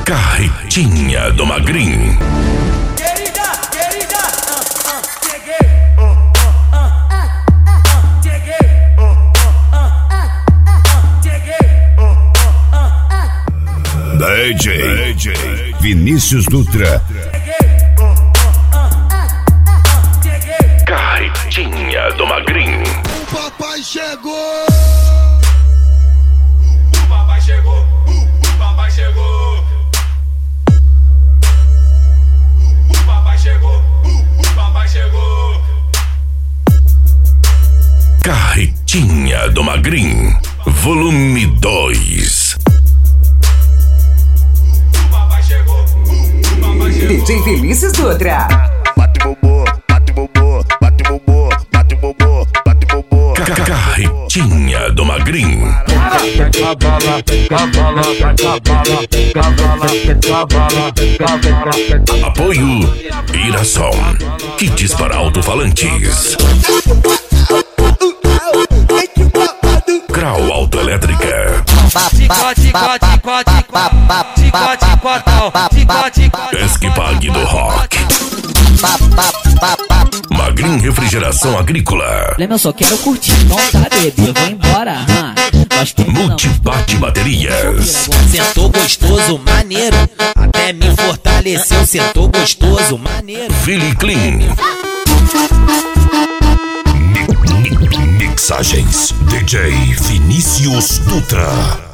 Carretinha do Magrinho. Querida, cheguei. Cheguei. DJ Vinícius Dutra. Carretinha do Magrinho. O papai chegou. O papai chegou. O papai chegou. O papai chegou. O papai chegou. Carretinha do Magrinho, volume 2. O papai chegou. O papai chegou. DJ Vinícius Dutra. Bate bobô, bate bobô, bate bobô, bate bobô, bate bobô. Carretinha do Magrinho. Apoio Irasom, kits para alto-falantes. Grau Autoelétrica. Esquipag do Rock. Magrinho Refrigeração Agrícola. Lembra, eu só quero curtir, não tá, bebê? Vou embora, Multibate Baterias. Sentou gostoso, maneiro. Até me fortaleceu, sentou gostoso, maneiro. Philly Clean. Mixagens DJ Vinícius Dutra.